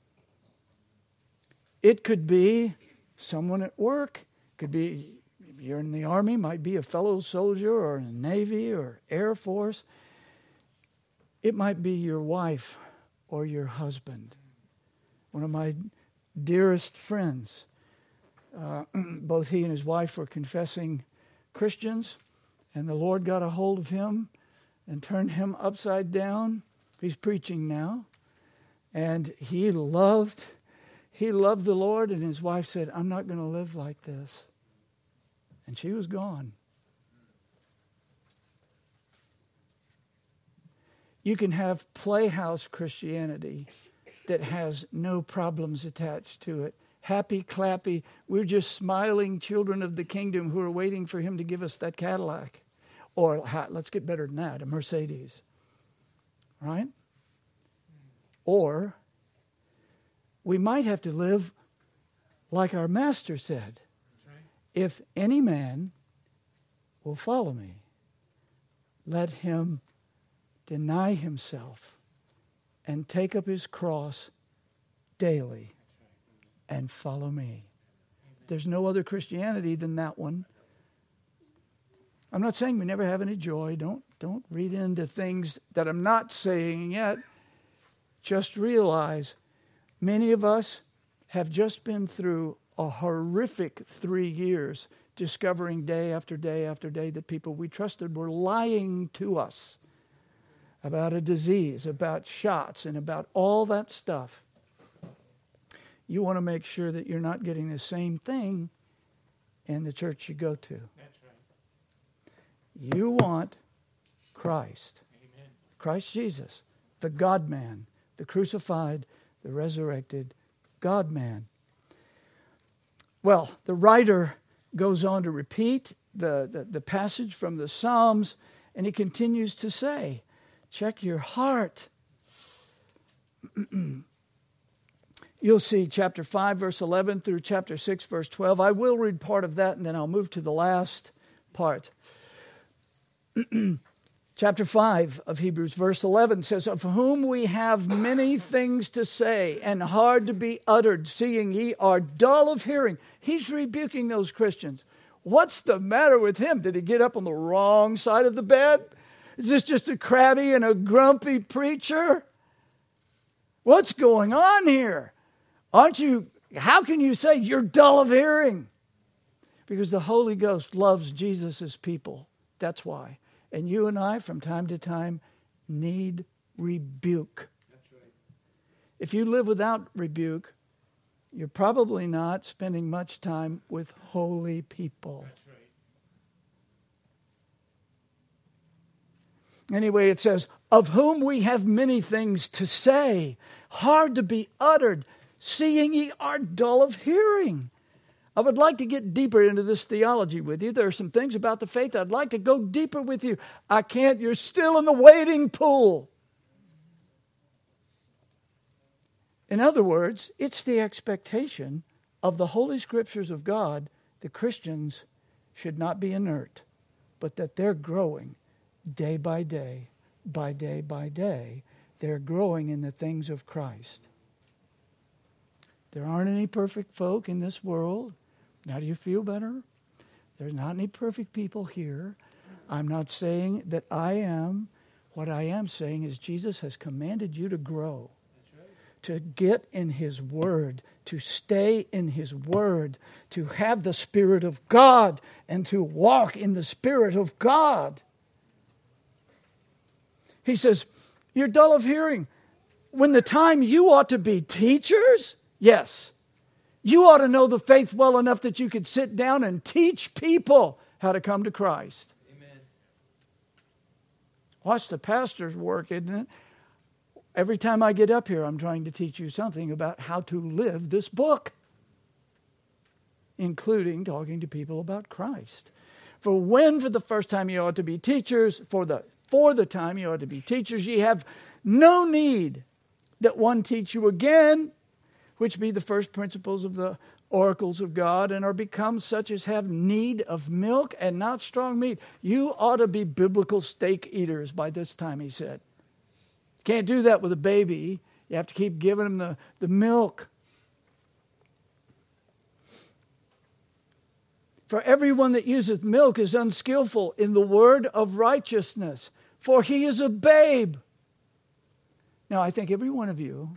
It could be someone at work. It could be, if you're in the Army, might be a fellow soldier or in the Navy or Air Force. It might be your wife or your husband. One of my dearest friends, both he and his wife were confessing Christians, and the Lord got a hold of him and turned him upside down. He's preaching now. And he loved the Lord, and his wife said, I'm not going to live like this. And she was gone. You can have playhouse Christianity that has no problems attached to it. Happy, clappy, we're just smiling children of the kingdom who are waiting for him to give us that Cadillac. Or, let's get better than that, a Mercedes. Right? Or, we might have to live like our master said. That's right. If any man will follow me, let him deny himself and take up his cross daily and follow me. There's no other Christianity than that one. I'm not saying we never have any joy. Don't read into things that I'm not saying yet. Just realize many of us have just been through a horrific 3 years discovering day after day after day that people we trusted were lying to us about a disease, about shots, and about all that stuff. You want to make sure that you're not getting the same thing in the church you go to. That's right. You want Christ. Amen. Christ Jesus, the God-man, the crucified, the resurrected God-man. Well, the writer goes on to repeat the passage from the Psalms, and he continues to say, check your heart. You'll see chapter 5, verse 11 through chapter 6, verse 12. I will read part of that, and then I'll move to the last part. Chapter 5 of Hebrews, verse 11 says, of whom we have many things to say and hard to be uttered, seeing ye are dull of hearing. He's rebuking those Christians. What's the matter with him? Did he get up on the wrong side of the bed? Is this just a crabby and a grumpy preacher? What's going on here? How can you say you're dull of hearing? Because the Holy Ghost loves Jesus' people. That's why. And you and I, from time to time, need rebuke. That's right. If you live without rebuke, you're probably not spending much time with holy people. That's right. Anyway, it says, of whom we have many things to say, hard to be uttered, seeing ye are dull of hearing. I would like to get deeper into this theology with you. There are some things about the faith I'd like to go deeper with you. I can't. You're still in the wading pool. In other words, it's the expectation of the Holy Scriptures of God that Christians should not be inert, but that they're growing day by day, by day by day. They're growing in the things of Christ. There aren't any perfect folk in this world. Now do you feel better? There's not any perfect people here. I'm not saying that I am. What I am saying is Jesus has commanded you to grow. That's right. To get in His Word, to stay in His Word, to have the Spirit of God, and to walk in the Spirit of God. He says, you're dull of hearing. When the time you ought to be teachers, yes. You ought to know the faith well enough that you could sit down and teach people how to come to Christ. Amen. Watch the pastor's work, isn't it? Every time I get up here, I'm trying to teach you something about how to live this book, including talking to people about Christ. For the first time you ought to be teachers, for the time you ought to be teachers, ye have no need that one teach you again, which be the first principles of the oracles of God and are become such as have need of milk and not strong meat. You ought to be biblical steak eaters by this time, he said. Can't do that with a baby. You have to keep giving them the milk. For everyone that useth milk is unskillful in the word of righteousness, for he is a babe. Now, I think every one of you,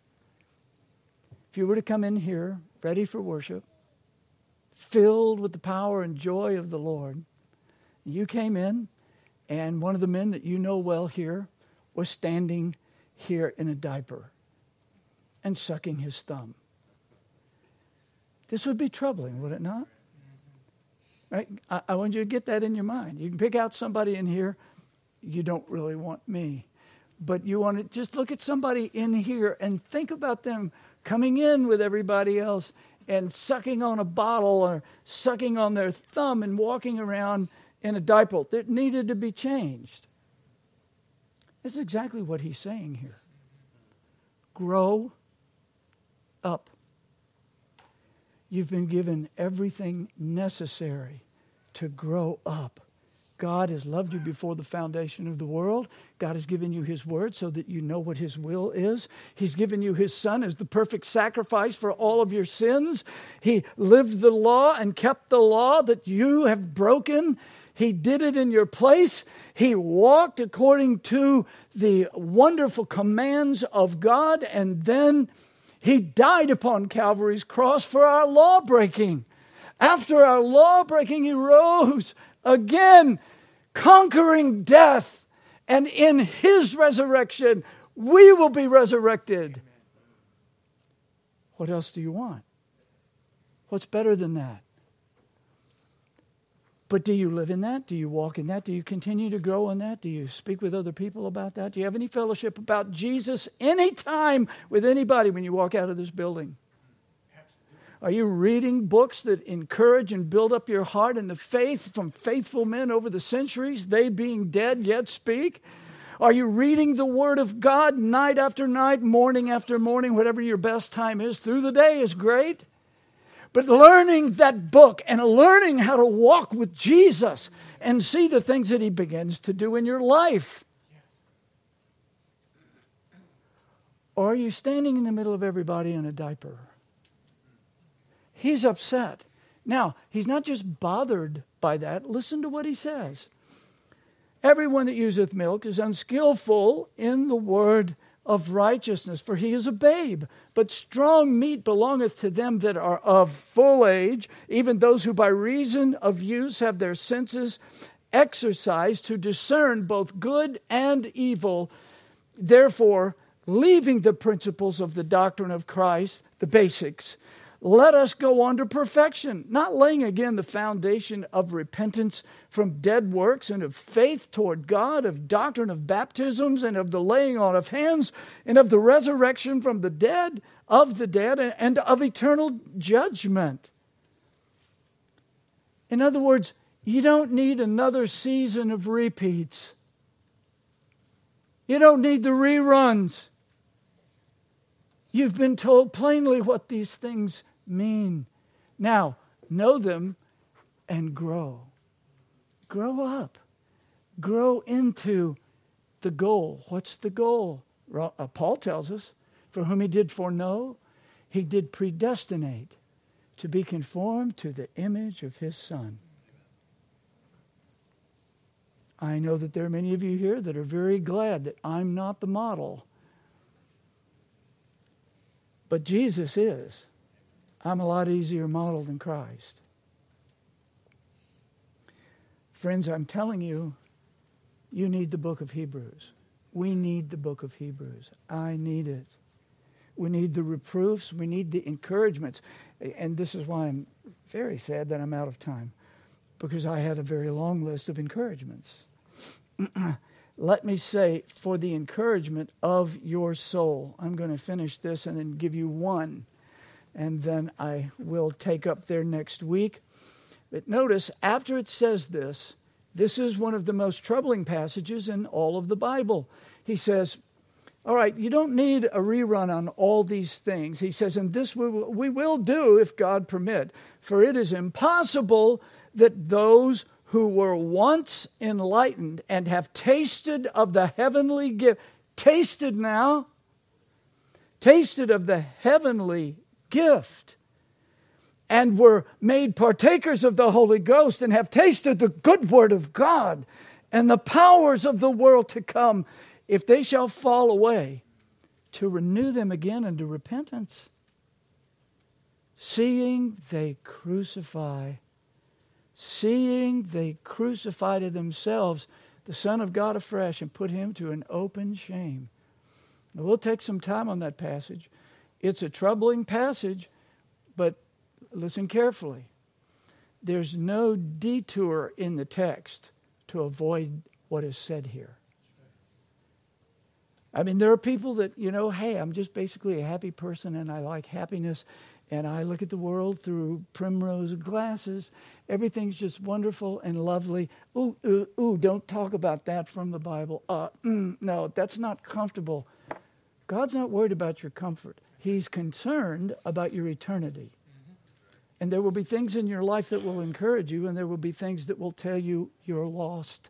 if you were to come in here ready for worship, filled with the power and joy of the Lord, you came in and one of the men that you know well here was standing here in a diaper and sucking his thumb. This would be troubling, would it not? Right? I want you to get that in your mind. You can pick out somebody in here. You don't really want me. But you want to just look at somebody in here and think about them coming in with everybody else and sucking on a bottle or sucking on their thumb and walking around in a diaper that needed to be changed. That's exactly what he's saying here. Grow up. You've been given everything necessary to grow up. God has loved you before the foundation of the world. God has given you his word so that you know what his will is. He's given you his son as the perfect sacrifice for all of your sins. He lived the law and kept the law that you have broken. He did it in your place. He walked according to the wonderful commands of God, and then he died upon Calvary's cross for our law breaking. After our law breaking, he rose again, conquering death. And in his resurrection, we will be resurrected. What else do you want? What's better than that? But do you live in that? Do you walk in that? Do you continue to grow in that? Do you speak with other people about that? Do you have any fellowship about Jesus anytime with anybody when you walk out of this building? Are you reading books that encourage and build up your heart in the faith from faithful men over the centuries, they being dead yet speak? Are you reading the Word of God night after night, morning after morning, whatever your best time is? Through the day is great. But learning that book and learning how to walk with Jesus and see the things that he begins to do in your life. Or are you standing in the middle of everybody in a diaper? He's upset. Now, he's not just bothered by that. Listen to what he says. Everyone that useth milk is unskillful in the word of righteousness, for he is a babe. But strong meat belongeth to them that are of full age, even those who by reason of use have their senses exercised to discern both good and evil. Therefore, leaving the principles of the doctrine of Christ, the basics, let us go on to perfection, not laying again the foundation of repentance from dead works and of faith toward God, of doctrine of baptisms and of the laying on of hands and of the resurrection from the dead, and of eternal judgment. In other words, you don't need another season of repeats. You don't need the reruns. You've been told plainly what these things mean. Now, know them and grow. Grow up. Grow into the goal. What's the goal? Paul tells us, for whom he did foreknow, he did predestinate to be conformed to the image of his Son. I know that there are many of you here that are very glad that I'm not the model. But Jesus is. I'm a lot easier model than Christ. Friends, I'm telling you, you need the book of Hebrews. We need the book of Hebrews. I need it. We need the reproofs. We need the encouragements. And this is why I'm very sad that I'm out of time, because I had a very long list of encouragements. Let me say, for the encouragement of your soul, I'm going to finish this and then give you one, and then I will take up there next week. But notice, after it says this is one of the most troubling passages in all of the Bible. He says, All right, you don't need a rerun on all these things. He says, and this we will do if God permit. For it is impossible that those who were once enlightened and have tasted of the heavenly gift, tasted of the heavenly gift, and were made partakers of the Holy Ghost, and have tasted the good word of God and the powers of the world to come, if they shall fall away, to renew them again unto repentance, seeing they crucify to themselves the Son of God afresh, and put him to an open shame. Now, we'll take some time on that passage. It's a troubling passage, but listen carefully. There's no detour in the text to avoid what is said here. I mean, there are people that, hey, I'm just basically a happy person and I like happiness and I look at the world through primrose glasses. Everything's just wonderful and lovely. Ooh, don't talk about that from the Bible. No, that's not comfortable. God's not worried about your comfort. He's concerned about your eternity. And there will be things in your life that will encourage you, and there will be things that will tell you you're lost.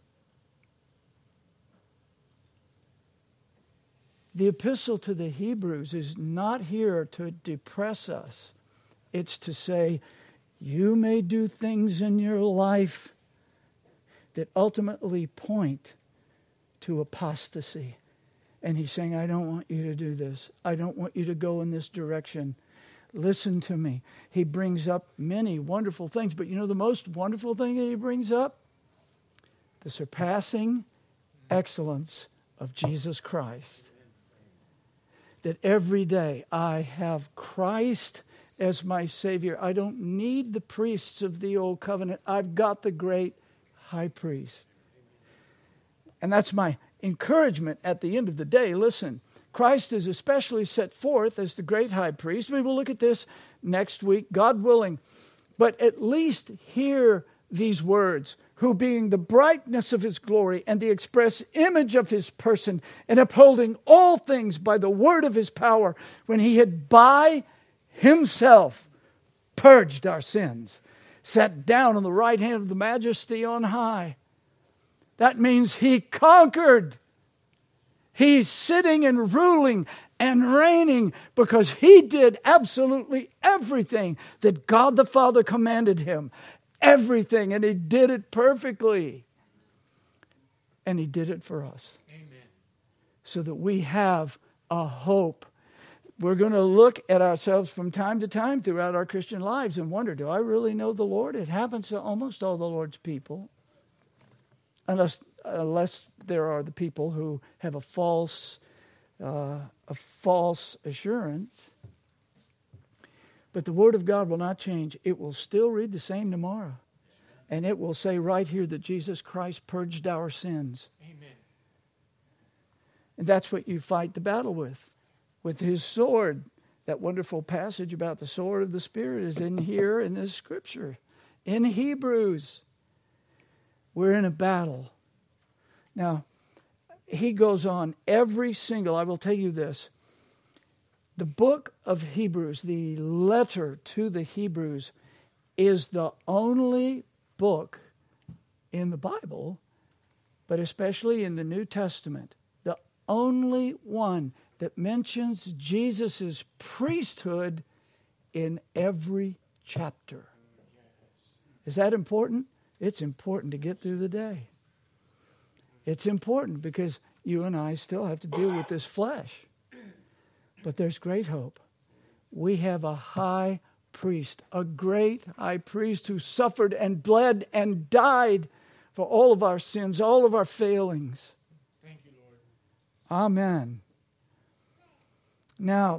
The epistle to the Hebrews is not here to depress us. It's to say, you may do things in your life that ultimately point to apostasy. And he's saying, I don't want you to do this. I don't want you to go in this direction. Listen to me. He brings up many wonderful things, but the most wonderful thing that he brings up? The surpassing excellence of Jesus Christ. That every day I have Christ as my Savior. I don't need the priests of the old covenant. I've got the great high priest. And that's my encouragement at the end of the day. Listen, Christ is especially set forth as the great high priest. We will look at this next week, God willing. But at least hear these words, who being the brightness of his glory and the express image of his person, and upholding all things by the word of his power, when he had by himself purged our sins, sat down on the right hand of the majesty on high. That means he conquered. He's sitting and ruling and reigning because he did absolutely everything that God the Father commanded him. Everything. And he did it perfectly. And he did it for us. Amen. So that we have a hope. We're going to look at ourselves from time to time throughout our Christian lives and wonder, do I really know the Lord? It happens to almost all the Lord's people. Unless there are the people who have a false assurance. But the Word of God will not change. It will still read the same tomorrow. And it will say right here that Jesus Christ purged our sins. Amen. And that's what you fight the battle with his sword. That wonderful passage about the sword of the Spirit is in here in this scripture. In Hebrews. We're in a battle. Now, he goes on I will tell you this. The book of Hebrews, the letter to the Hebrews, is the only book in the Bible, but especially in the New Testament, the only one that mentions Jesus' priesthood in every chapter. Is that important? It's important to get through the day. It's important because you and I still have to deal with this flesh. But there's great hope. We have a high priest, a great high priest who suffered and bled and died for all of our sins, all of our failings. Thank you, Lord. Amen. Now,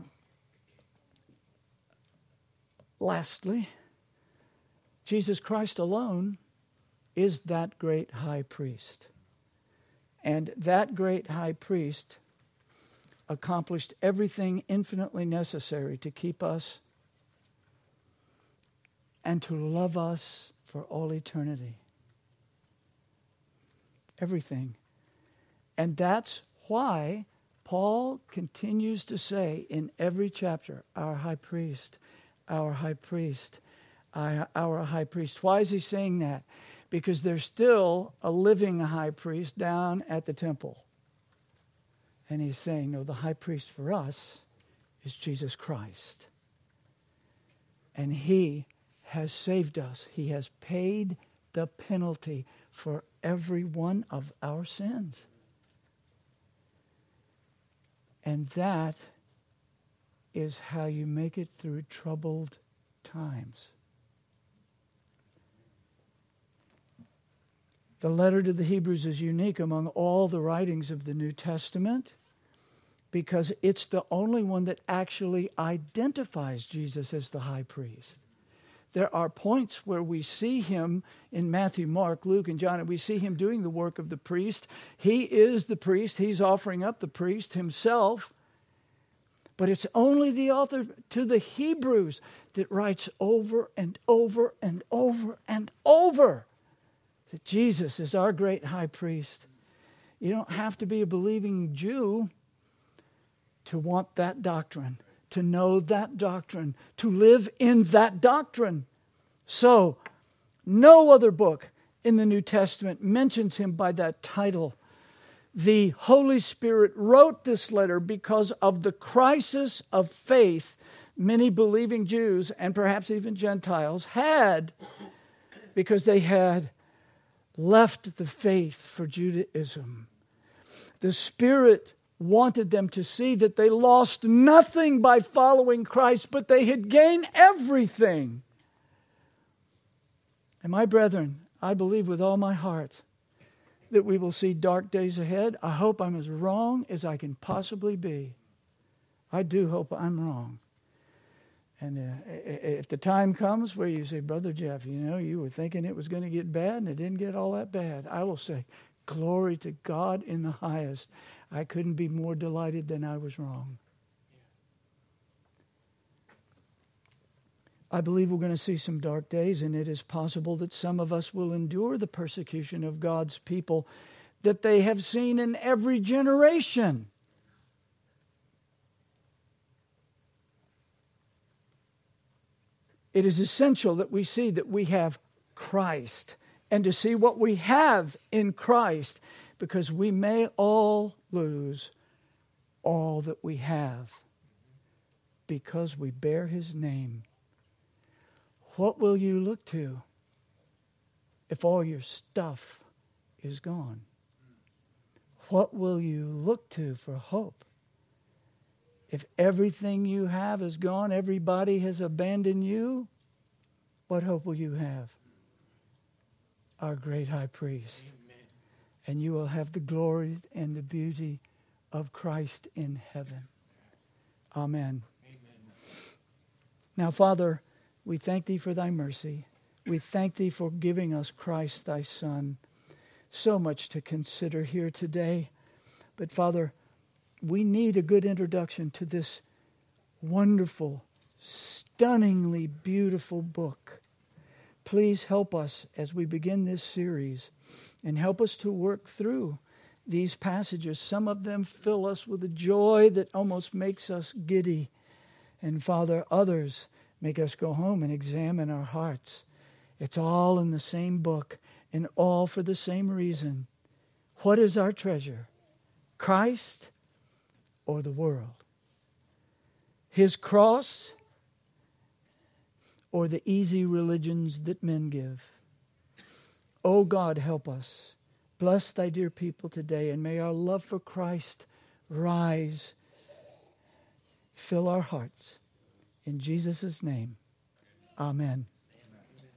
lastly, Jesus Christ alone is that great high priest. And that great high priest accomplished everything infinitely necessary to keep us and to love us for all eternity. Everything. And that's why Paul continues to say in every chapter, our high priest, our high priest, our high priest. Why is he saying that? Because there's still a living high priest down at the temple. And he's saying, no, the high priest for us is Jesus Christ. And he has saved us. He has paid the penalty for every one of our sins. And that is how you make it through troubled times. The letter to the Hebrews is unique among all the writings of the New Testament because it's the only one that actually identifies Jesus as the high priest. There are points where we see him in Matthew, Mark, Luke, and John, and we see him doing the work of the priest. He is the priest. He's offering up the priest himself. But it's only the author to the Hebrews that writes over and over and over and over that Jesus is our great high priest. You don't have to be a believing Jew to want that doctrine, to know that doctrine, to live in that doctrine. So, no other book in the New Testament mentions him by that title. The Holy Spirit wrote this letter because of the crisis of faith many believing Jews and perhaps even Gentiles had, because they had left the faith for Judaism. The Spirit wanted them to see that they lost nothing by following Christ, but they had gained everything. And my brethren, I believe with all my heart that we will see dark days ahead. I hope I'm as wrong as I can possibly be. I do hope I'm wrong. And if the time comes where you say, Brother Jeff, you were thinking it was going to get bad and it didn't get all that bad, I will say, glory to God in the highest. I couldn't be more delighted than I was wrong. I believe we're going to see some dark days, and it is possible that some of us will endure the persecution of God's people that they have seen in every generation. It is essential that we see that we have Christ and to see what we have in Christ, because we may all lose all that we have because we bear his name. What will you look to if all your stuff is gone? What will you look to for hope? If everything you have is gone, everybody has abandoned you, what hope will you have? Our great high priest. Amen. And you will have the glory and the beauty of Christ in heaven. Amen. Amen. Now, Father, we thank thee for thy mercy. We thank thee for giving us Christ thy Son. So much to consider here today. But Father, we need a good introduction to this wonderful, stunningly beautiful book. Please help us as we begin this series and help us to work through these passages. Some of them fill us with a joy that almost makes us giddy. And Father, others make us go home and examine our hearts. It's all in the same book and all for the same reason. What is our treasure? Christ or the world? His cross or the easy religions that men give? Oh God, help us. Bless thy dear people today, and may our love for Christ rise, fill our hearts. In Jesus' name, amen.